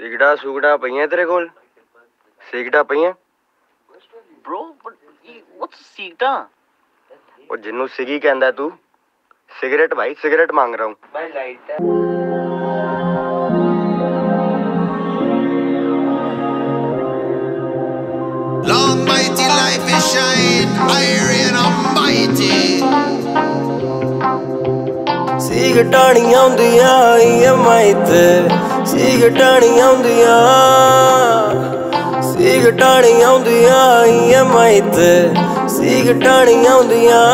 ਸਿਗਰਟਾਂ ਸੁਗਟਾਂ ਪਈਆਂ ਤੇਰੇ ਕੋਲ? ਸਿਗਰਟਾਂ ਪਈਆਂ? Bro, but what's ਸਿਗਰਟਾਂ? ਉਹ ਜਿਹਨੂੰ ਸਿਗੀ ਕਹਿੰਦਾ ਤੂੰ? सिगरेट भाई, सिगरेट मांग रहा हूँ भाई। Light Long mighty life is shine, iron almighty. सिगरटां नहीं आउंदियां EMI ते, सिगरटां नहीं आउंदियां, सिगरटां नहीं आउंदियां EMI ते, सिगरटां नहीं आउंदियां,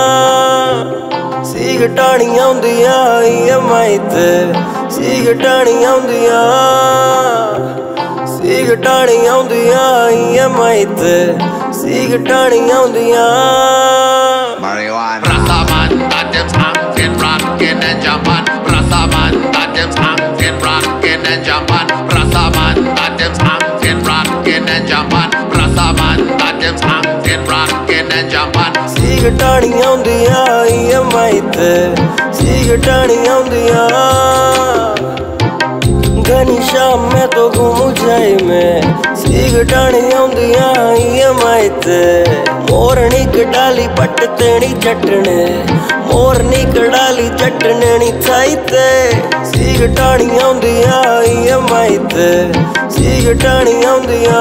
सिगरटां नहीं आउंदियां EMI ते, सिगरटां नहीं आउंदियां, सिगरटां नहीं आउंदियां EMI ते, सिगरटां नहीं आउंदियां। Marijuana. Rastaman, that them skanking, rocking and jumping. Rastaman, that them skanking, rocking and jumping. Rastaman, that them skanking, rocking and jumping. Rastaman, that them skanking, rocking and jumping. सिगरटां नहीं आउंदियां EMI ते, सिगरटां नहीं आउंदियां। घनी शाम में तो घूम जाए में, सिगरटां नहीं आउंदियां EMI ते। मोरनी कडाली पट तेनी चटने, मोरनी कडाली चटने नी थाई ते। सिगरटां नहीं आउंदियां EMI ते, सिगरटां नहीं आउंदियां।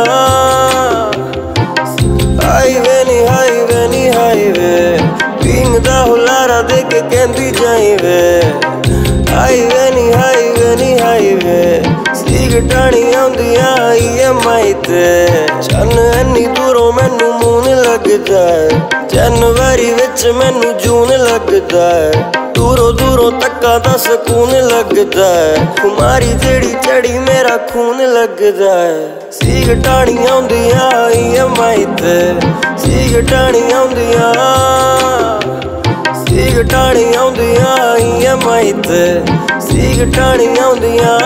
हाईवे नी हाईवे नी हाईवे, पिंग दा हुलारा दे के कहंदी जाई वे। हाईवे नी हाईवे नी हाईवे, सिगरटां नहीं आउंदियां EMI ते। चन्न इन्नी दूरों मैनू मून लग जाए, जनवरी विच मैनू जून लगदा है। दूरों दूरों तक्का दा सकून लगदा है, खुमारी जेड़ी चढ़ी मेरा खून लगदा है। सिगरटां नहीं आउंदियां EMI ते, सिगरटां नहीं आउंदियां, सिगरटां नहीं आउंदियां EMI ते, सिगरटां नहीं आउंदियां।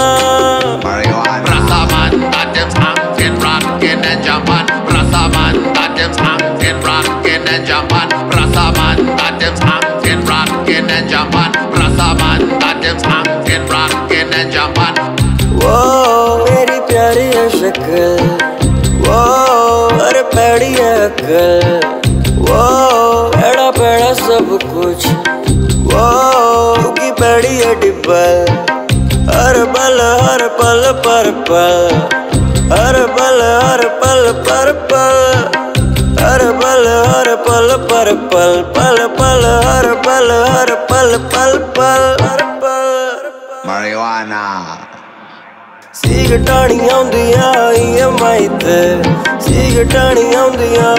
Rastaman, that them skanking, rocking and jumping. Rastaman, that them skanking, rocking and jumping. Rastaman, that them skanking, rocking and jumping. Rastaman, that them skanking, rocking and jumping. वो मेरी प्यारी है शक्ल, वो अरे पैड़ी है अक्ल, वो एड़ा पैड़ा सब कुछ, वो की पैड़ी है डिब्बल। हर पल पर पल, हर पल पर पल, हर पल पर पल, पल पल हर पल पल पल Marijuana. सिगरटां नहीं आउंदियां EMI ते, सिगरटां नहीं आउंदियां,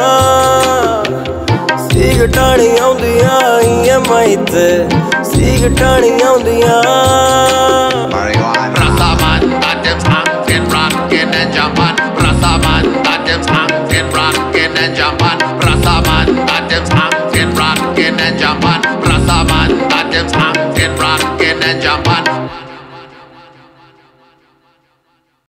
सिगरटां नहीं आउंदियां EMI ते, सिगरटां नहीं आउंदियां। Marijuana.